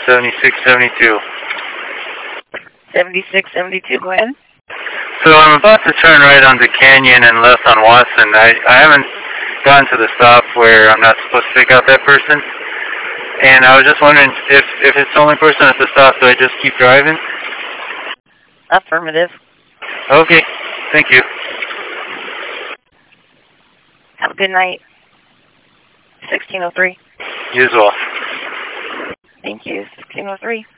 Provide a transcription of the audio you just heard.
7672. 7672, go ahead. So I'm about to turn right onto Canyon and left on Watson. I haven't gotten to the stop where I'm not supposed to pick out that person. And I was just wondering if it's the only person at the stop, do I just keep driving? Affirmative. Okay, thank you. Have a good night. 1603. You as well. Thank you, 1603.